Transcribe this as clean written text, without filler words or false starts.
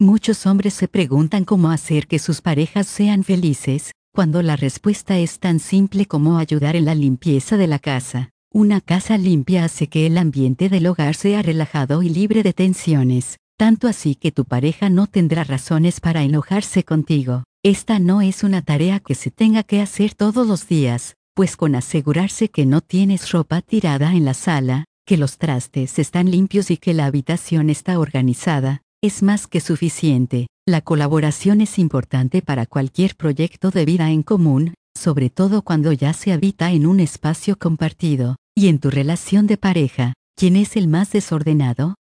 Muchos hombres se preguntan cómo hacer que sus parejas sean felices, cuando la respuesta es tan simple como ayudar en la limpieza de la casa. Una casa limpia hace que el ambiente del hogar sea relajado y libre de tensiones, tanto así que tu pareja no tendrá razones para enojarse contigo. Esta no es una tarea que se tenga que hacer todos los días, pues con asegurarse que no tienes ropa tirada en la sala, que los trastes están limpios y que la habitación está organizada, es más que suficiente. La colaboración es importante para cualquier proyecto de vida en común, sobre todo cuando ya se habita en un espacio compartido. Y en tu relación de pareja, ¿quién es el más desordenado?